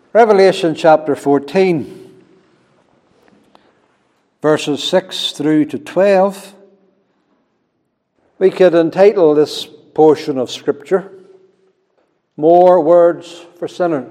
Revelation chapter 14, verses 6 through to 12. We could entitle this portion of Scripture, More Words for Sinners.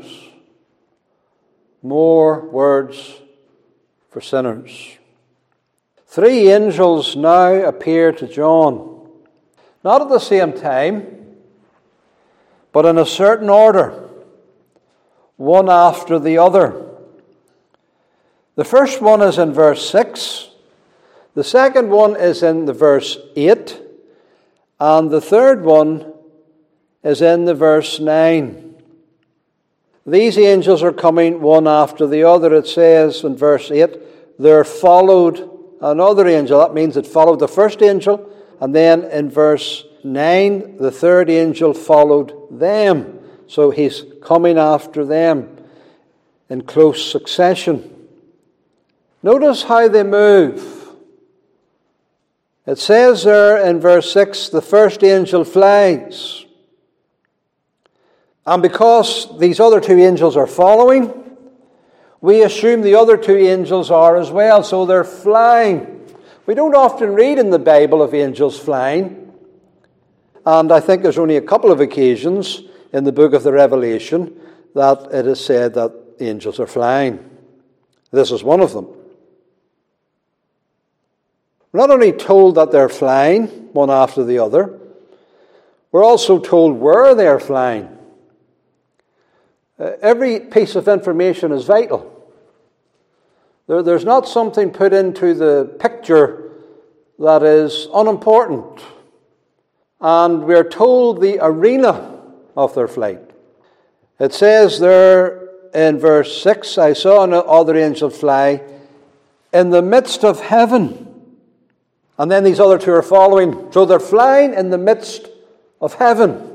More Words for Sinners. 3 angels now appear to John, not at the same time, but in a certain order, one after the other. The first one is in verse 6, the second one is in the verse 8, and the third one is in the verse 9. These angels are coming one after the other. It says in verse 8, there followed another angel. That means it followed the first angel, and then in verse 9, the third angel followed them. So he's coming after them in close succession. Notice how they move. It says there in verse 6, the first angel flies. And because these other 2 angels are following, we assume the other 2 angels are as well, so they're flying. We don't often read in the Bible of angels flying, and I think there's only a couple of occasions in the book of the Revelation that it is said that angels are flying. This is one of them. We're not only told that they're flying, one after the other, we're also told where they're flying. Every piece of information is vital. There's not something put into the picture that is unimportant. And we're told the arena of their flight. It says there in verse 6, I saw another angel fly in the midst of heaven. And then these other 2 are following. So they're flying in the midst of heaven.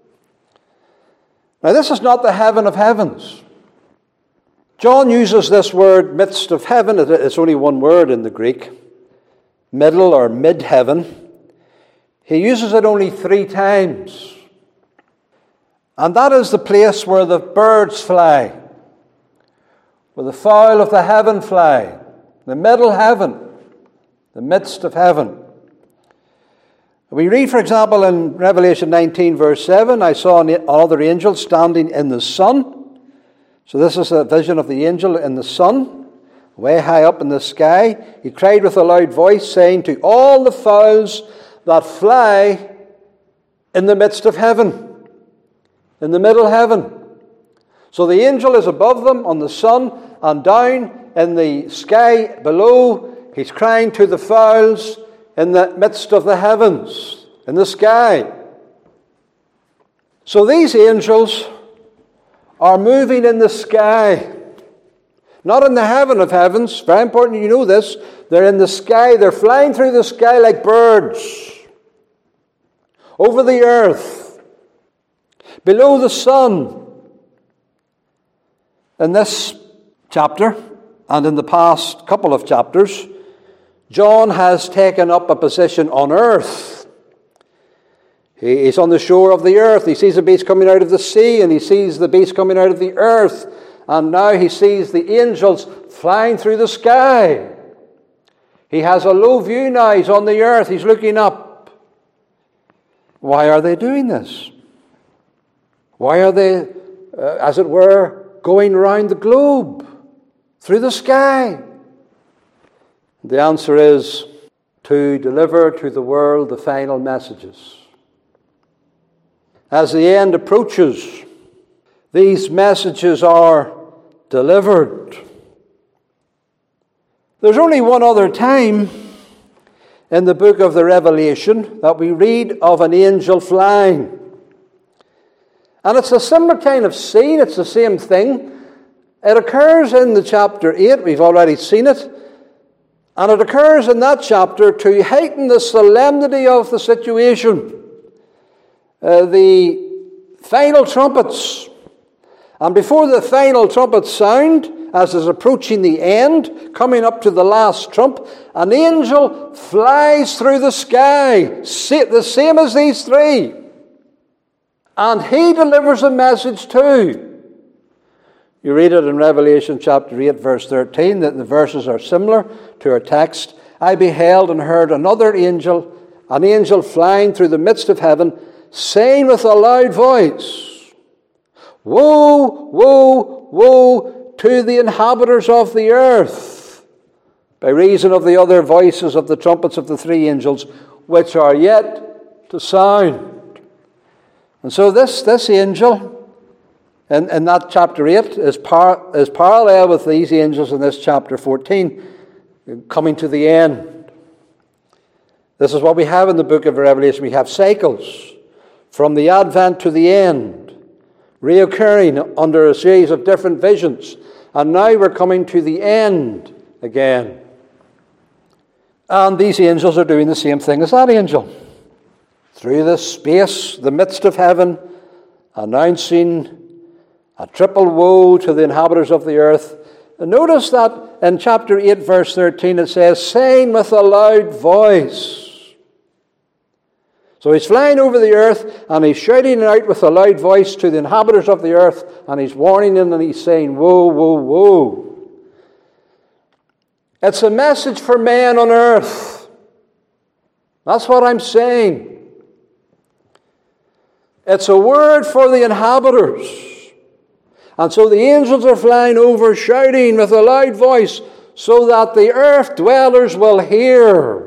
Now this is not the heaven of heavens. John uses this word midst of heaven. It's only one word in the Greek. Middle or mid-heaven. He uses it only 3 times. And that is the place where the birds fly, where the fowl of the heaven fly, the middle heaven, the midst of heaven. We read, for example, in Revelation 19, verse 7, I saw another angel standing in the sun. So this is a vision of the angel in the sun, way high up in the sky. He cried with a loud voice, saying to all the fowls that fly in the midst of heaven, in the middle heaven. So the angel is above them on the sun, and down in the sky below, he's crying to the fowls in the midst of the heavens, in the sky. So these angels are moving in the sky, not in the heaven of heavens. Very important you know this. They're in the sky. They're flying through the sky like birds, over the earth, below the sun. In this chapter, and in the past couple of chapters, John has taken up a position on earth. He's on the shore of the earth. He sees the beast coming out of the sea, and he sees the beast coming out of the earth. And now he sees the angels flying through the sky. He has a low view now. He's on the earth. He's looking up. Why are they doing this? Why are they, as it were, going around the globe, through the sky? The answer is to deliver to the world the final messages. As the end approaches, these messages are delivered. There's only one other time in the book of the Revelation that we read of an angel flying. And it's a similar kind of scene. It's the same thing. It occurs in the chapter 8. We've already seen it. And it occurs in that chapter to heighten the solemnity of the situation. The final trumpets. And before the final trumpets sound, as is approaching the end, coming up to the last trump, an angel flies through the sky, the same as these 3. And he delivers a message too. You read it in Revelation chapter 8, verse 13, that the verses are similar to our text. I beheld and heard another angel, an angel flying through the midst of heaven, saying with a loud voice, Woe, woe, woe to the inhabitants of the earth, by reason of the other voices of the trumpets of the three angels, which are yet to sound. And so this angel, in that chapter 8, is parallel with these angels in this chapter 14, coming to the end. This is what we have in the book of Revelation. We have cycles from the advent to the end, reoccurring under a series of different visions. And now we're coming to the end again. And these angels are doing the same thing as that angel. Through this space, the midst of heaven, announcing a triple woe to the inhabitants of the earth. And notice that in chapter 8, verse 13, it says, saying with a loud voice. So he's flying over the earth, and he's shouting out with a loud voice to the inhabitants of the earth, and he's warning them, and he's saying, woe, woe, woe. It's a message for men on earth. That's what I'm saying. It's a word for the inhabitants. And so the angels are flying over, shouting with a loud voice, so that the earth dwellers will hear.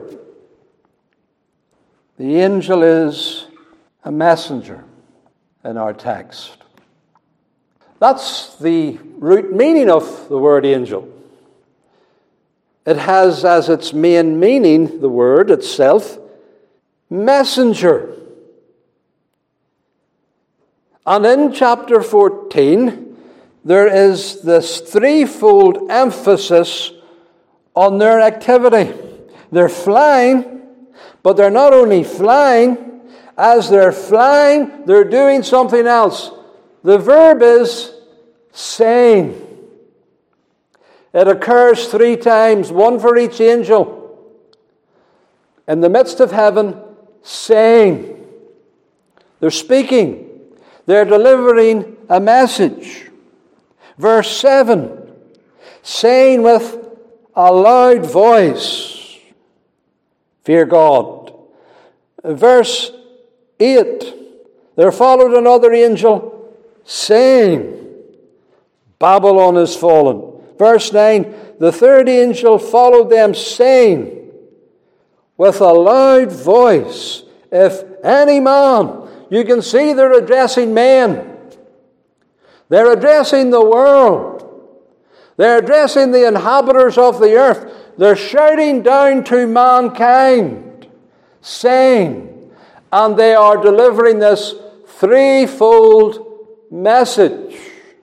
The angel is a messenger in our text. That's the root meaning of the word angel. It has as its main meaning, the word itself, messenger. And in chapter 14, there is this threefold emphasis on their activity. They're flying, but they're not only flying. As they're flying, they're doing something else. The verb is saying. It occurs 3 times, one for each angel. In the midst of heaven, saying. They're speaking. They're delivering a message. Verse 7, saying with a loud voice, fear God. Verse 8, there followed another angel, saying, Babylon is fallen. Verse 9, the third angel followed them, saying, with a loud voice, if any man, you can see they're addressing men. They're addressing the world. They're addressing the inhabitants of the earth. They're shouting down to mankind, saying, and they are delivering this threefold message.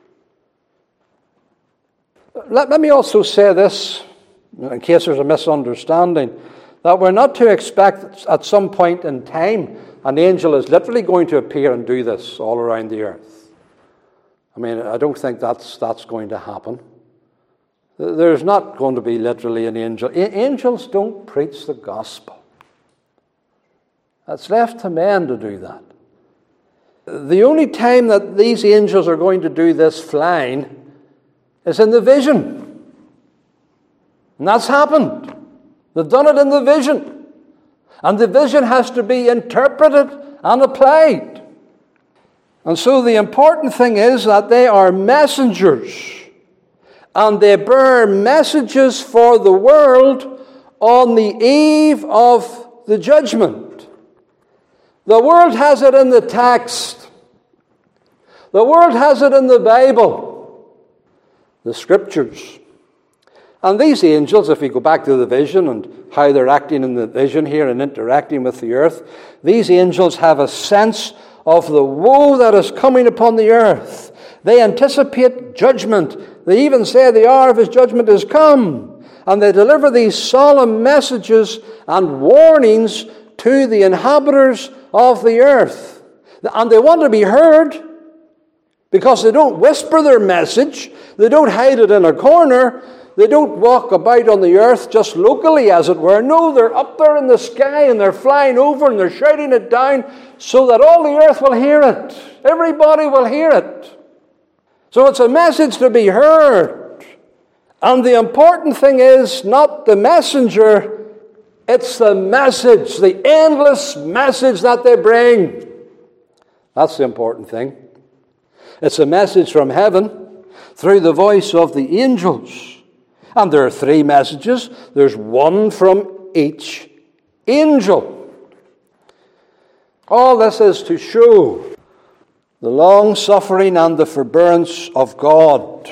Let me also say this, in case there's a misunderstanding, that we're not to expect at some point in time an angel is literally going to appear and do this all around the earth. I mean, I don't think that's going to happen. There's not going to be literally an angel. Angels don't preach the gospel. It's left to men to do that. The only time that these angels are going to do this flying is in the vision. And that's happened. They've done it in the vision. And the vision has to be interpreted and applied. And so the important thing is that they are messengers. And they bear messages for the world on the eve of the judgment. The world has it in the text. The world has it in the Bible, the Scriptures. And these angels, if we go back to the vision and how they're acting in the vision here and interacting with the earth, these angels have a sense of the woe that is coming upon the earth. They anticipate judgment. They even say the hour of his judgment is come. And they deliver these solemn messages and warnings to the inhabitants of the earth. And they want to be heard because they don't whisper their message. They don't hide it in a corner. They don't walk about on the earth just locally, as it were. No, they're up there in the sky and they're flying over and they're shouting it down so that all the earth will hear it. Everybody will hear it. So it's a message to be heard. And the important thing is not the messenger, it's the message, the endless message that they bring. That's the important thing. It's a message from heaven through the voice of the angels. And there are 3 messages. There's one from each angel. All this is to show the long-suffering and the forbearance of God.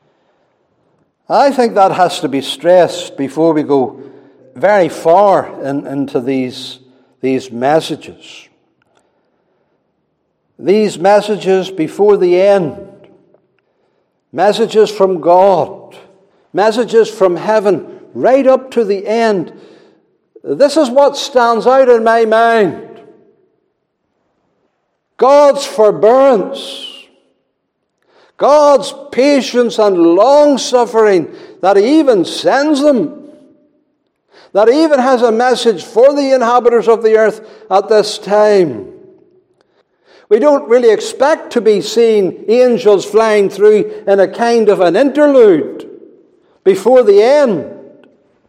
I think that has to be stressed before we go very far into these messages. These messages before the end. Messages from God. Messages from heaven right up to the end. This is what stands out in my mind. God's forbearance, God's patience and long-suffering, that He even sends them, that He even has a message for the inhabitants of the earth at this time. We don't really expect to be seeing angels flying through in a kind of an interlude before the end.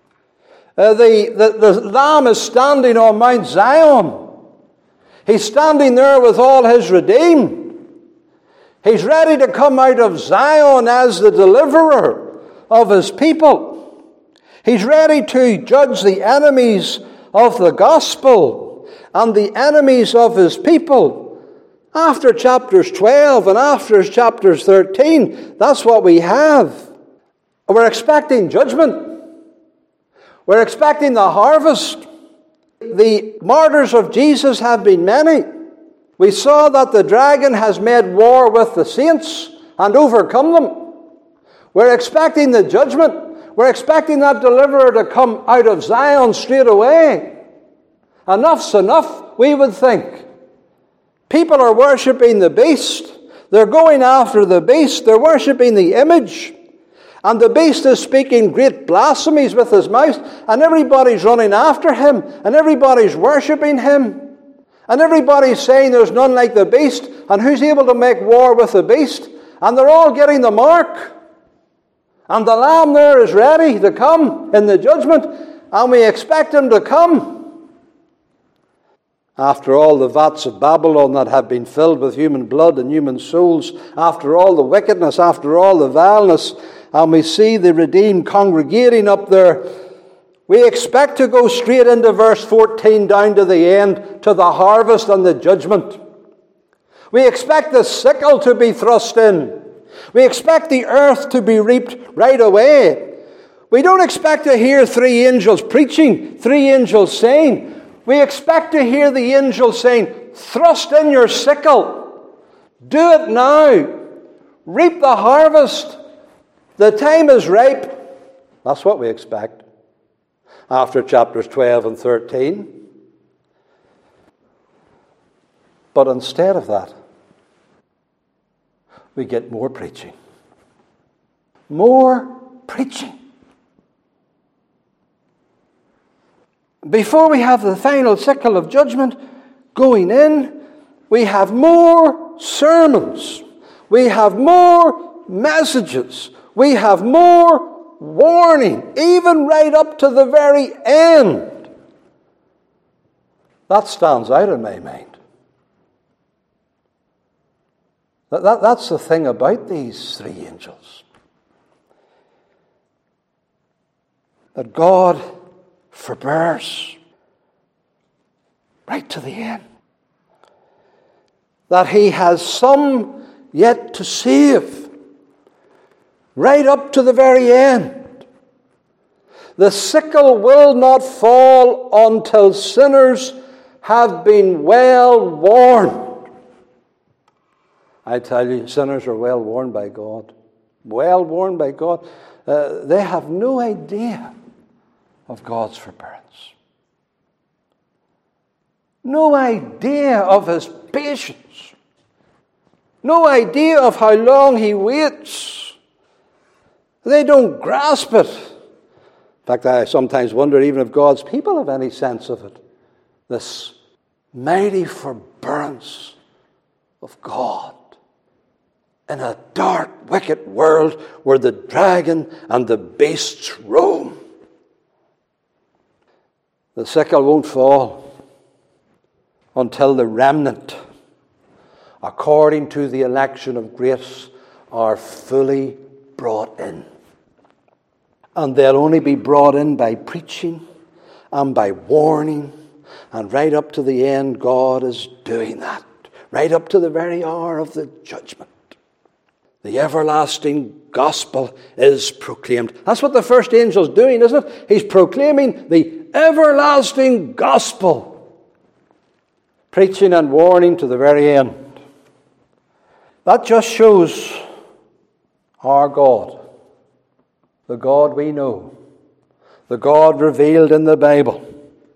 The Lamb is standing on Mount Zion. He's standing there with all His redeemed. He's ready to come out of Zion as the deliverer of His people. He's ready to judge the enemies of the gospel and the enemies of His people. After chapters 12 and after chapters 13, that's what we have. We're expecting judgment. We're expecting the harvest. The martyrs of Jesus have been many. We saw that the dragon has made war with the saints and overcome them. We're expecting the judgment. We're expecting that deliverer to come out of Zion straight away. Enough's enough, we would think. People are worshipping the beast. They're going after the beast. They're worshipping the image. And the beast is speaking great blasphemies with his mouth, and everybody's running after him, and everybody's worshipping him, and everybody's saying there's none like the beast, and who's able to make war with the beast? And they're all getting the mark. And the Lamb there is ready to come in the judgment, and we expect Him to come. After all the vats of Babylon that have been filled with human blood and human souls, after all the wickedness, after all the vileness, and we see the redeemed congregating up there, we expect to go straight into verse 14 down to the end, to the harvest and the judgment. We expect the sickle to be thrust in. We expect the earth to be reaped right away. We don't expect to hear 3 angels preaching, 3 angels saying. We expect to hear the angels saying, thrust in your sickle. Do it now. Reap the harvest. The time is ripe. That's what we expect after chapters 12 and 13. But instead of that, we get more preaching. More preaching. Before we have the final sickle of judgment going in, we have more sermons. We have more messages. We have more warning, even right up to the very end. That stands out in my mind. That's the thing about these 3 angels. That God forbears right to the end. That He has some yet to save right up to the very end. The sickle will not fall until sinners have been well warned. I tell you, sinners are well warned by God. Well warned by God. They have no idea of God's forbearance. No idea of His patience. No idea of how long He waits. They don't grasp it. In fact, I sometimes wonder even if God's people have any sense of it. This mighty forbearance of God in a dark, wicked world where the dragon and the beasts roam. The sickle won't fall until the remnant, according to the election of grace, are fully brought in. And they'll only be brought in by preaching and by warning. And right up to the end, God is doing that. Right up to the very hour of the judgment. The everlasting gospel is proclaimed. That's what the first angel's doing, isn't it? He's proclaiming the everlasting gospel. Preaching and warning to the very end. That just shows our God. The God we know. The God revealed in the Bible.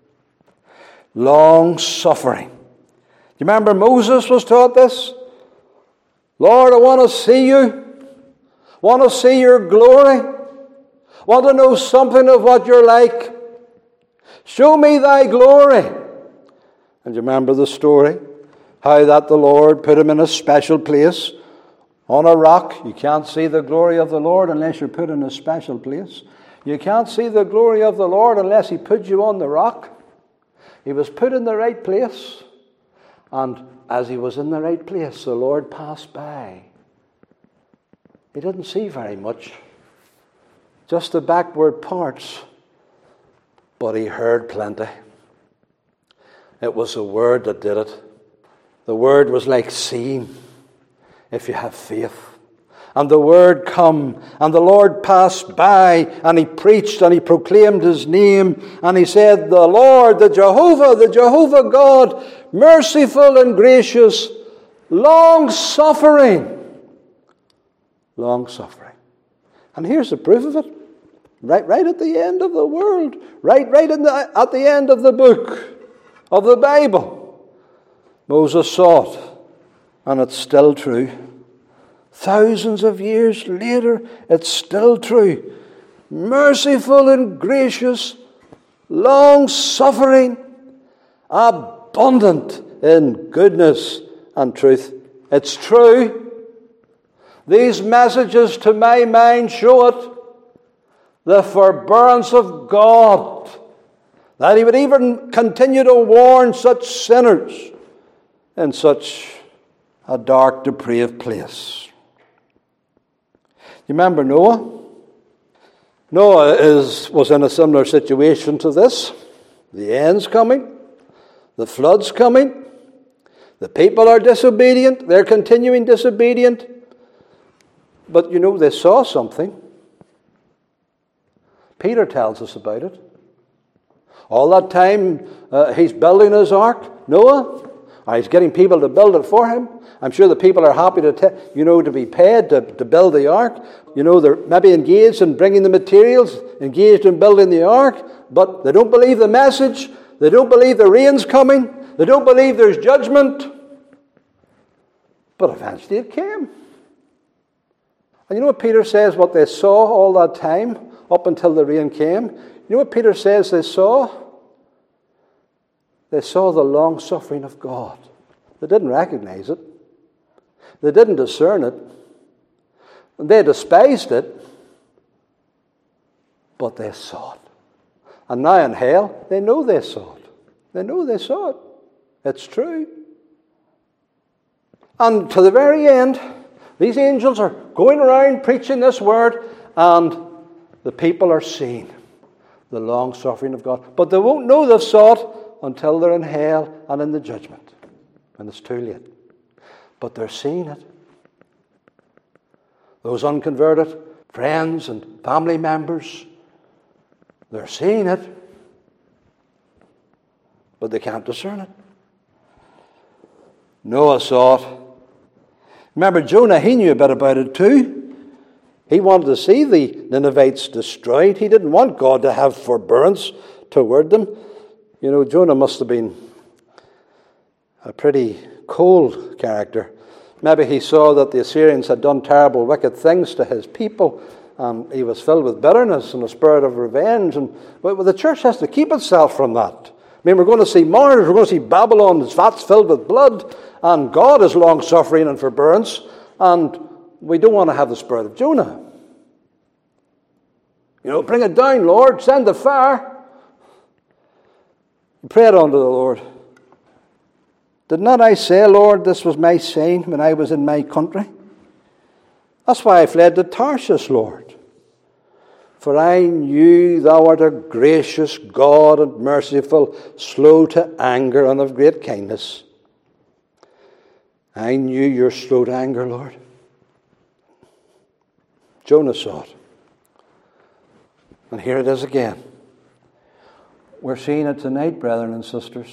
Long-suffering. You remember Moses was taught this? Lord, I want to see you. Want to see your glory. Want to know something of what you're like. Show me thy glory. And you remember the story? How that the Lord put him in a special place on a rock. You can't see the glory of the Lord unless you're put in a special place. You can't see the glory of the Lord unless he put you on the rock. He was put in the right place. And as he was in the right place, the Lord passed by. He didn't see very much. Just the backward parts. But he heard plenty. It was the Word that did it. The Word was like seeing, if you have faith. And the Word come, and the Lord passed by, and he preached, and he proclaimed his name, and he said, the Lord, the Jehovah God, merciful and gracious, long-suffering. Long-suffering. And here's the proof of it. Right at the end of the world. At the end of the book of the Bible. Moses saw it, and it's still true. Thousands of years later, it's still true. Merciful and gracious, long-suffering, abundant in goodness and truth. It's true. These messages, to my mind, show it. The forbearance of God. That he would even continue to warn such sinners in such a dark, depraved place. You remember Noah? Noah was in a similar situation to this. The end's coming. The flood's coming. The people are disobedient. They're continuing disobedient. But you know, they saw something. Peter tells us about it. All that time he's building his ark, Noah. He's getting people to build it for him. I'm sure the people are happy to be paid to build the ark. You know, they're maybe engaged in bringing the materials, engaged in building the ark, but they don't believe the message. They don't believe the rain's coming. They don't believe there's judgment. But eventually it came. And you know what Peter says, what they saw all that time, up until the rain came? You know what Peter says they saw? They saw the long-suffering of God. They didn't recognize it. They didn't discern it. They despised it. But they saw it. And now in hell, they know they saw it. They know they saw it. It's true. And to the very end, these angels are going around preaching this word, and the people are seeing the long-suffering of God. But they won't know they've saw it until they're in hell and in the judgment. And it's too late. But they're seeing it. Those unconverted friends and family members, they're seeing it. But they can't discern it. Noah saw it. Remember Jonah, he knew a bit about it too. He wanted to see the Ninevites destroyed. He didn't want God to have forbearance toward them. You know, Jonah must have been a pretty cold character. Maybe he saw that the Assyrians had done terrible, wicked things to his people, and he was filled with bitterness and a spirit of revenge. But the church has to keep itself from that. I mean, we're going to see martyrs, we're going to see Babylon's vats filled with blood, and God is long-suffering and forbearance, and we don't want to have the spirit of Jonah. Bring it down, Lord. Send the fire. He prayed unto the Lord. Did not I say, Lord, this was my saying when I was in my country? That's why I fled to Tarshish, Lord. For I knew thou art a gracious God and merciful, slow to anger and of great kindness. I knew you're slow to anger, Lord. Jonah saw it. And here it is again. We're seeing it tonight, brethren and sisters.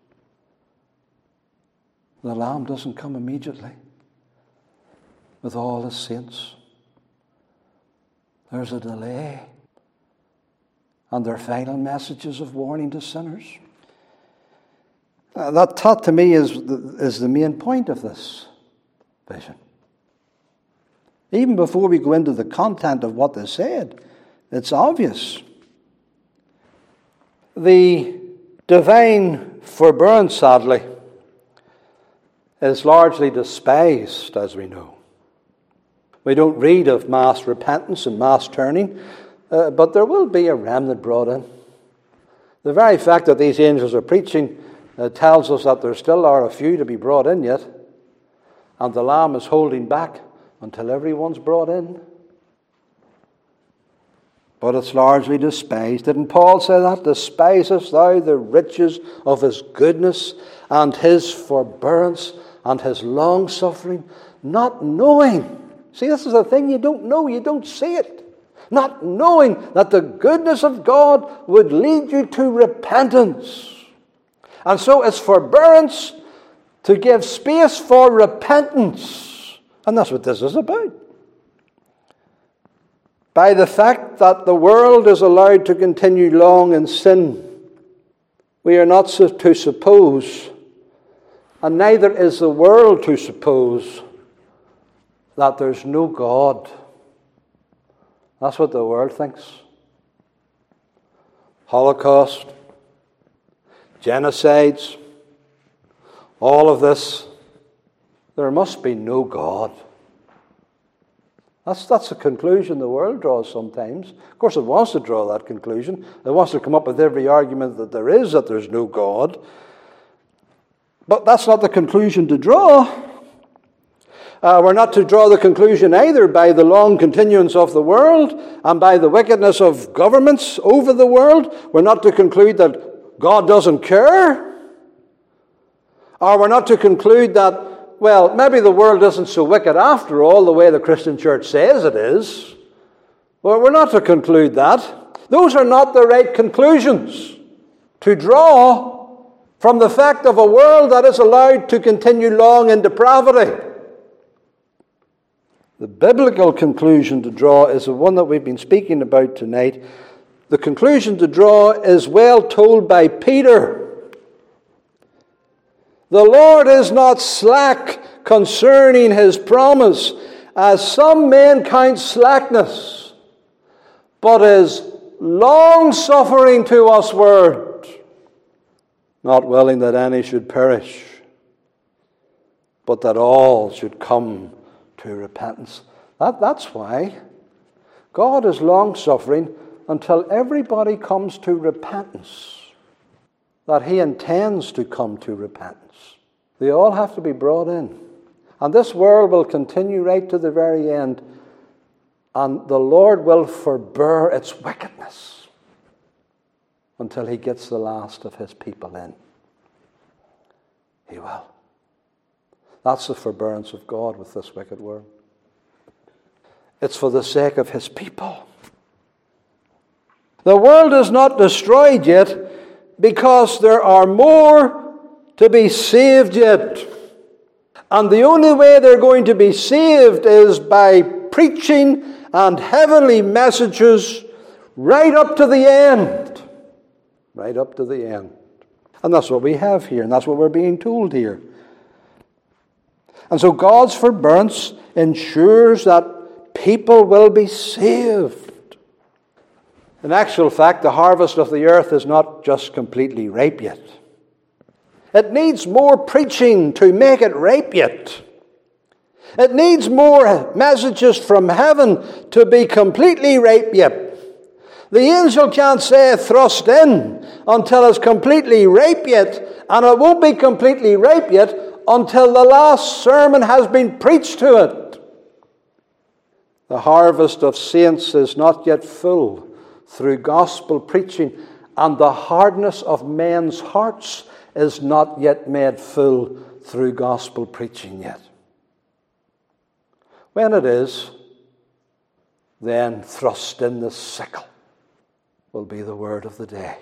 The Lamb doesn't come immediately with all his saints. There's a delay. And their final messages of warning to sinners. That to me is the main point of this vision. Even before we go into the content of what they said, it's obvious. The divine forbearance, sadly, is largely despised, as we know. We don't read of mass repentance and mass turning, but there will be a remnant brought in. The very fact that these angels are preaching tells us that there still are a few to be brought in yet, and the Lamb is holding back until everyone's brought in. But it's largely despised. Didn't Paul say that? Despisest thou the riches of his goodness and his forbearance and his long-suffering, not knowing. See, this is the thing you don't know, you don't see it. Not knowing that the goodness of God would lead you to repentance. And so it's forbearance to give space for repentance. And that's what this is about. By the fact that the world is allowed to continue long in sin, we are not to suppose, and neither is the world to suppose, that there's no God. That's what the world thinks. Holocaust, genocides, all of this, there must be no God. That's the conclusion the world draws sometimes. Of course, it wants to draw that conclusion. It wants to come up with every argument that there's no God. But that's not the conclusion to draw. We're not to draw the conclusion either by the long continuance of the world and by the wickedness of governments over the world. We're not to conclude that God doesn't care. Or we're not to conclude that, well, maybe the world isn't so wicked after all, the way the Christian church says it is. Well, we're not to conclude that. Those are not the right conclusions to draw from the fact of a world that is allowed to continue long in depravity. The biblical conclusion to draw is the one that we've been speaking about tonight. The conclusion to draw is well told by Peter. The Lord is not slack concerning his promise, as some men count slackness, but is long-suffering to usward, not willing that any should perish, but that all should come to repentance. That's why God is long-suffering until everybody comes to repentance, that he intends to come to repentance. They all have to be brought in. And this world will continue right to the very end. And the Lord will forbear its wickedness until he gets the last of his people in. He will. That's the forbearance of God with this wicked world. It's for the sake of his people. The world is not destroyed yet because there are more to be saved yet. And the only way they're going to be saved is by preaching and heavenly messages right up to the end. Right up to the end. And that's what we have here, and that's what we're being told here. And so God's forbearance ensures that people will be saved. In actual fact, the harvest of the earth is not just completely ripe yet. It needs more preaching to make it ripe yet. It needs more messages from heaven to be completely ripe yet. The angel can't say thrust in until it's completely ripe yet, and it won't be completely ripe yet until the last sermon has been preached to it. The harvest of saints is not yet full through gospel preaching, and the hardness of men's hearts is not yet made full through gospel preaching yet. When it is, then thrust in the sickle will be the word of the day.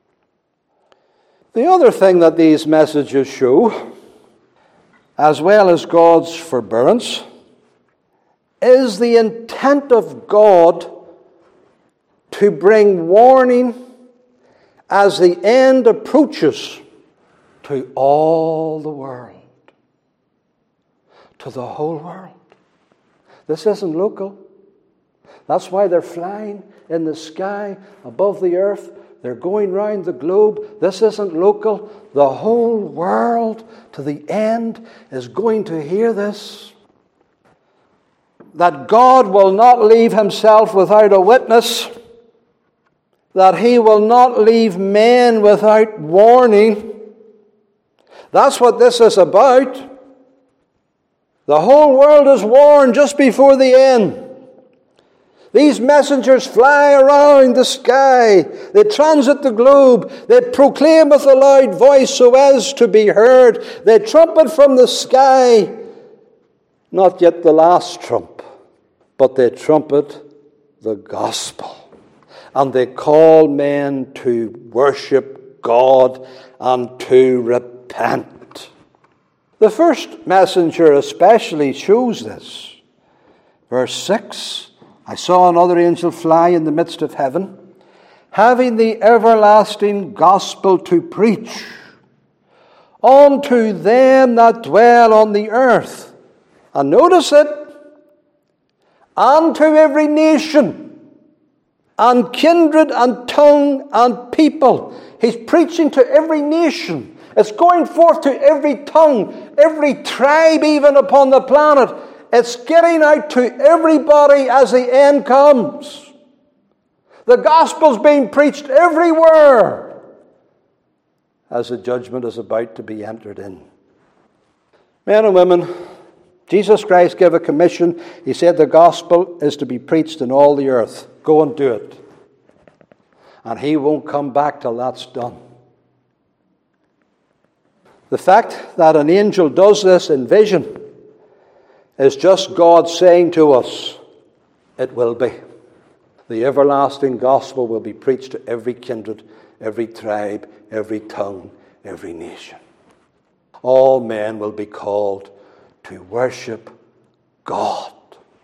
The other thing that these messages show, as well as God's forbearance, is the intent of God to bring warning as the end approaches to all the world, to the whole world. This isn't local. That's why they're flying in the sky above the earth. They're going round the globe. This isn't local. The whole world to the end is going to hear this. That God will not leave himself without a witness. That he will not leave men without warning. That's what this is about. The whole world is warned just before the end. These messengers fly around the sky. They transit the globe. They proclaim with a loud voice so as to be heard. They trumpet from the sky. Not yet the last trump, but they trumpet the gospel. And they call men to worship God and to repent. The first messenger especially shows this. Verse 6, I saw another angel fly in the midst of heaven, having the everlasting gospel to preach unto them that dwell on the earth. And notice it, and to every nation, and kindred, and tongue, and people. He's preaching to every nation. It's going forth to every tongue, every tribe even upon the planet. It's getting out to everybody as the end comes. The gospel's being preached everywhere as the judgment is about to be entered in. Men and women, Jesus Christ gave a commission. He said the gospel is to be preached in all the earth. Go and do it. And he won't come back till that's done. The fact that an angel does this in vision is just God saying to us, it will be. The everlasting gospel will be preached to every kindred, every tribe, every tongue, every nation. All men will be called to worship God.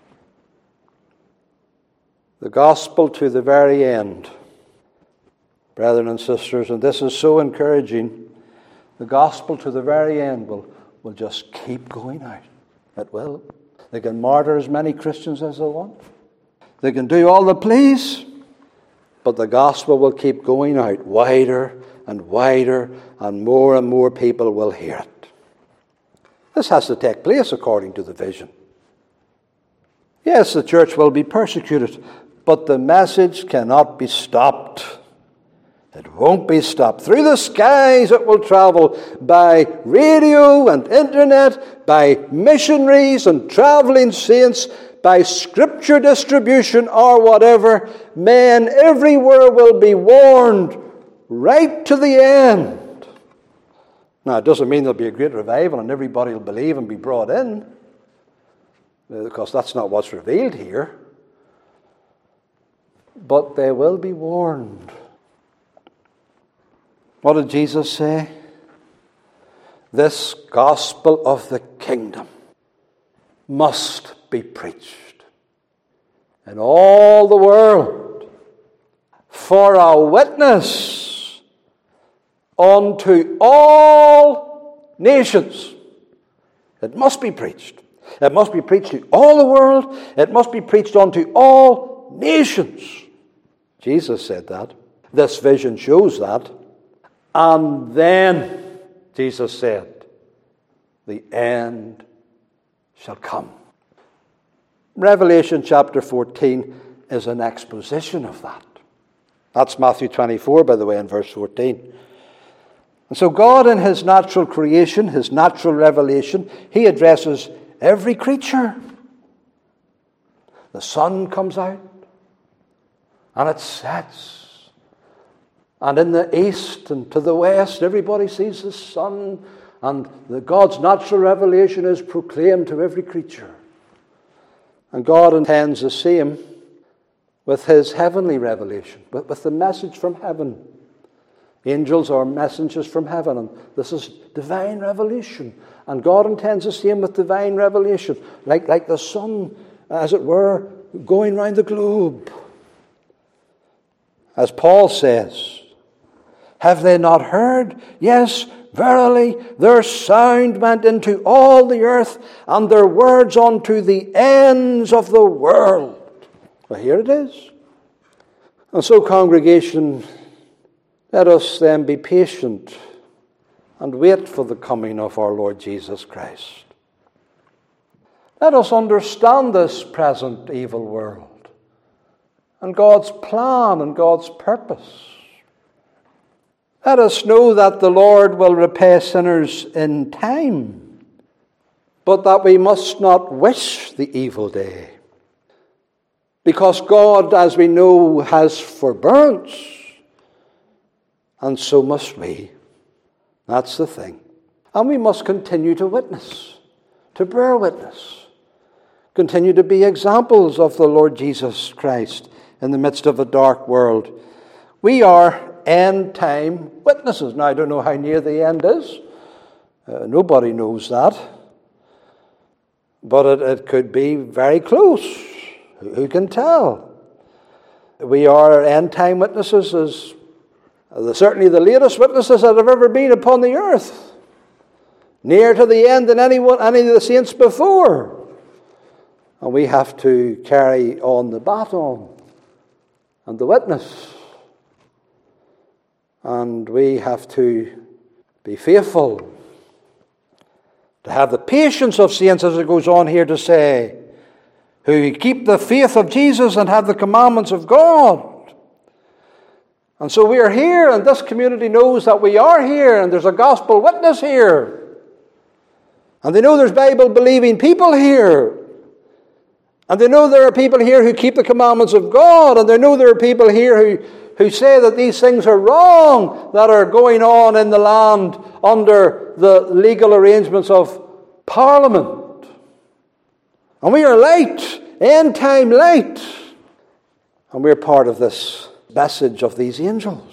The gospel to the very end. Brethren and sisters, and this is so encouraging, the gospel to the very end will just keep going out. It will. They can martyr as many Christians as they want. They can do all they please, but the gospel will keep going out wider and wider, and more people will hear it. This has to take place according to the vision. Yes, the church will be persecuted, but the message cannot be stopped. It won't be stopped. Through the skies it will travel, by radio and internet, by missionaries and traveling saints, by scripture distribution or whatever. Men everywhere will be warned right to the end. Now, it doesn't mean there'll be a great revival and everybody will believe and be brought in, because that's not what's revealed here. But they will be warned. What did Jesus say? This gospel of the kingdom must be preached in all the world for a witness unto all nations. It must be preached. It must be preached to all the world. It must be preached unto all nations. Jesus said that. This vision shows that. And then, Jesus said, the end shall come. Revelation chapter 14 is an exposition of that. That's Matthew 24, by the way, in verse 14. And so God in his natural creation, his natural revelation, he addresses every creature. The sun comes out and it sets. And in the east and to the west, everybody sees the sun, and God's natural revelation is proclaimed to every creature. And God intends the same with his heavenly revelation, with the message from heaven. Angels are messengers from heaven, and this is divine revelation. And God intends the same with divine revelation, like the sun, as it were, going round the globe. As Paul says, have they not heard? Yes, verily, their sound went into all the earth, and their words unto the ends of the world. Well, here it is. And so, congregation, let us then be patient and wait for the coming of our Lord Jesus Christ. Let us understand this present evil world and God's plan and God's purpose. Let us know that the Lord will repay sinners in time, but that we must not wish the evil day. Because God, as we know, has forbearance, and so must we. That's the thing. And we must continue to witness, to bear witness, continue to be examples of the Lord Jesus Christ in the midst of a dark world. We are end-time witnesses. Now, I don't know how near the end is. Nobody knows that. But it could be very close. Who can tell? We are end-time witnesses, as certainly the latest witnesses that have ever been upon the earth. Nearer to the end than any of the saints before. And we have to carry on the baton and the witness. And we have to be faithful. To have the patience of saints, as it goes on here to say, who keep the faith of Jesus and have the commandments of God. And so we are here, and this community knows that we are here, and there's a gospel witness here. And they know there's Bible-believing people here. And they know there are people here who keep the commandments of God, and they know there are people here who say that these things are wrong that are going on in the land under the legal arrangements of Parliament. And we are light, end-time light. And we're part of this message of these angels.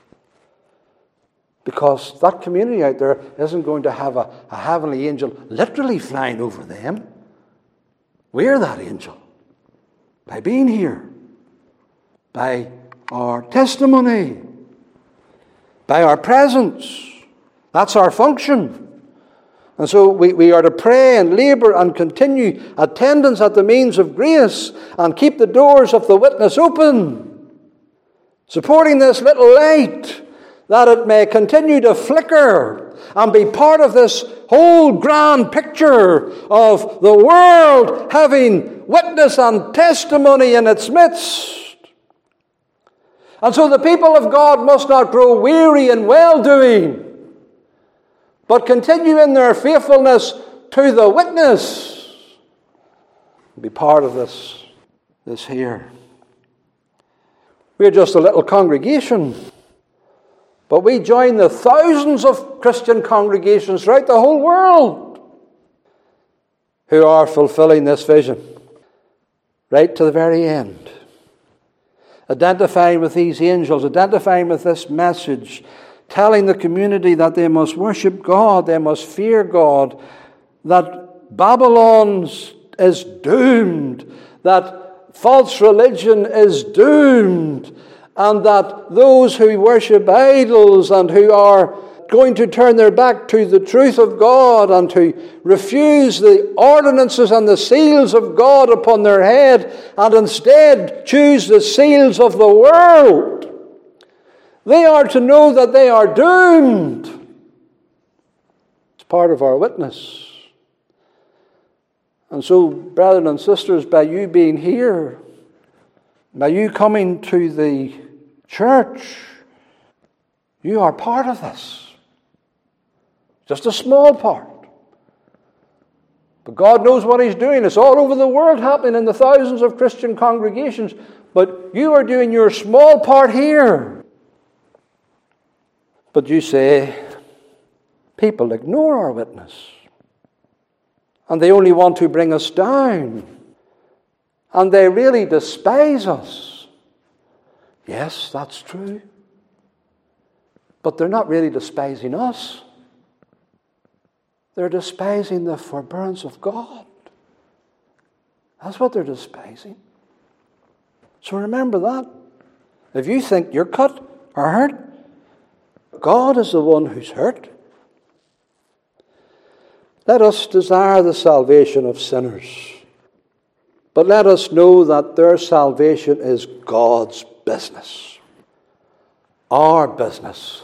Because that community out there isn't going to have a heavenly angel literally flying over them. We're that angel. By being here. By our testimony. By our presence. That's our function. And so we are to pray and labour and continue attendance at the means of grace and keep the doors of the witness open, supporting this little light that it may continue to flicker and be part of this whole grand picture of the world having witness and testimony in its midst. And so the people of God must not grow weary in well-doing, but continue in their faithfulness to the witness. Be part of this here. We're just a little congregation, but we join the thousands of Christian congregations throughout the whole world who are fulfilling this vision right to the very end. Identifying with these angels, identifying with this message, telling the community that they must worship God, they must fear God, that Babylon is doomed, that false religion is doomed, and that those who worship idols and who are going to turn their back to the truth of God and to refuse the ordinances and the seals of God upon their head and instead choose the seals of the world, they are to know that they are doomed. It's part of our witness. And so, brethren and sisters, by you being here, by you coming to the church, you are part of this. Just a small part. But God knows what He's doing. It's all over the world happening in the thousands of Christian congregations. But you are doing your small part here. But you say, people ignore our witness. And they only want to bring us down. And they really despise us. Yes, that's true. But they're not really despising us. They're despising the forbearance of God. That's what they're despising. So remember that. If you think you're cut or hurt, God is the one who's hurt. Let us desire the salvation of sinners. But let us know that their salvation is God's business. Our business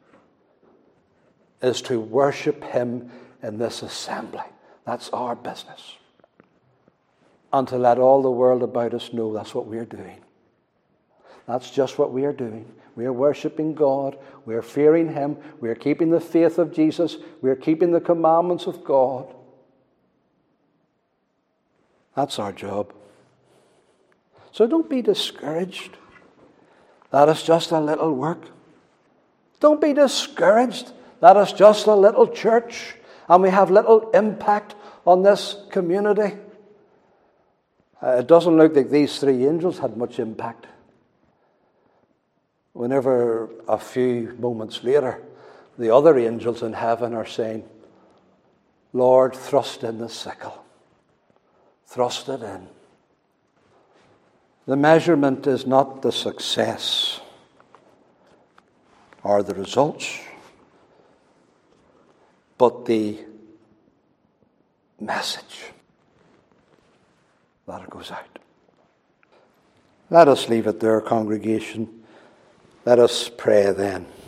is to worship Him in this assembly. That's our business. And to let all the world about us know that's what we're doing. That's just what we are doing. We are worshiping God. We are fearing Him. We are keeping the faith of Jesus. We are keeping the commandments of God. That's our job. So don't be discouraged. That is just a little work. Don't be discouraged. That is just a little church. And we have little impact on this community. It doesn't look like these three angels had much impact. Whenever a few moments later, the other angels in heaven are saying, Lord, thrust in the sickle. Thrust it in. The measurement is not the success or the results, but the message that it goes out. Let us leave it there, congregation. Let us pray then.